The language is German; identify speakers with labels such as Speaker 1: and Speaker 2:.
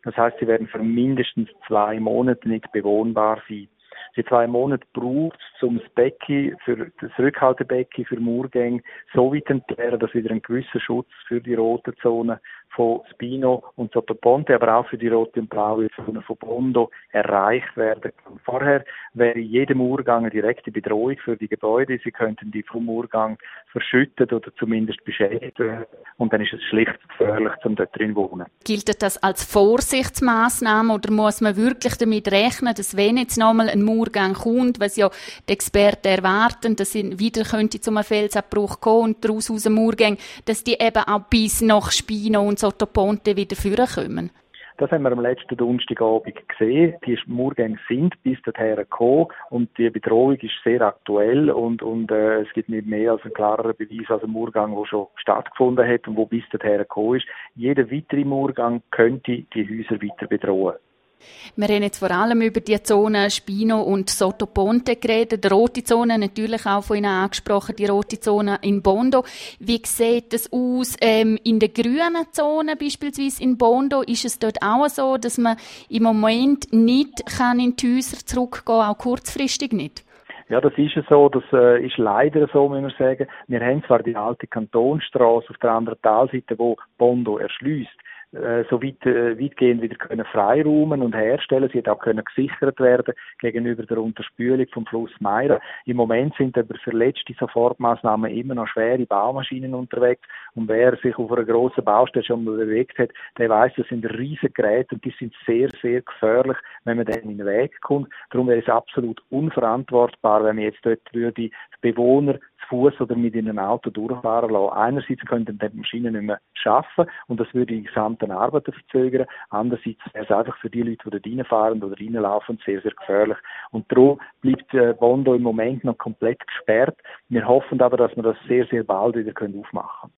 Speaker 1: Das heißt, sie werden für mindestens 2 Monate nicht bewohnbar sein. Die 2 Monate braucht es, um das Becken, für das Rückhaltebecken für Murgänge so weit entleeren, dass wieder ein gewisser Schutz für die roten Zonen von Spino und Sottoponte, aber auch für die rote und blaue Zone von Bondo erreicht werden kann. Vorher wäre jedem Murgang eine direkte Bedrohung für die Gebäude. Sie könnten die vom Murgang verschüttet oder zumindest beschädigt werden. Und dann ist es schlicht gefährlich, um dort drin zu wohnen.
Speaker 2: Gilt das als Vorsichtsmaßnahme oder muss man wirklich damit rechnen, dass wenn jetzt nochmal ein Murgang kommt, was ja die Experten erwarten, dass sie wieder könnte zum Felsabbruch kommen und daraus aus dem Murgang, dass die eben auch bis nach Spino und Sottoponte wieder vorkommen?
Speaker 1: Das haben wir am letzten Donnerstagabend gesehen. Die Murgänge sind bis dorthin gekommen und die Bedrohung ist sehr aktuell und es gibt nicht mehr als einen klareren Beweis als ein Murgang, der schon stattgefunden hat und wo bis dorthin gekommen ist. Jeder weitere Murgang könnte die Häuser weiter bedrohen.
Speaker 2: Wir haben jetzt vor allem über die Zonen Spino und Sottoponte geredet, die rote Zone natürlich auch von Ihnen angesprochen, die rote Zone in Bondo. Wie sieht es aus in der grünen Zone, beispielsweise in Bondo? Ist es dort auch so, dass man im Moment nicht in die Häuser zurückgehen kann, auch kurzfristig nicht?
Speaker 1: Ja, das ist so. Das ist leider so, muss man sagen. Wir haben zwar die alte Kantonstrasse auf der anderen Talseite, wo Bondo erschliesst, so weitgehend wieder können freiräumen und herstellen. Sie hat auch können gesichert werden gegenüber der Unterspülung vom Fluss Meira. Im Moment sind aber für letzte Sofortmaßnahmen immer noch schwere Baumaschinen unterwegs. Und wer sich auf einer grossen Baustelle schon mal bewegt hat, der weiss, das sind riesige Geräte und die sind sehr, sehr gefährlich, wenn man denen in den Weg kommt. Darum wäre es absolut unverantwortbar, wenn man jetzt dort die Bewohner zu Fuß oder mit in einem Auto durchfahren lassen. Einerseits könnten die Maschinen nicht mehr arbeiten und das würde die gesamten Arbeiten verzögern. Andererseits wäre es einfach für die Leute, die dort reinfahren oder reinlaufen, sehr, sehr gefährlich. Und darum bleibt Bondo im Moment noch komplett gesperrt. Wir hoffen aber, dass wir das sehr, sehr bald wieder aufmachen können.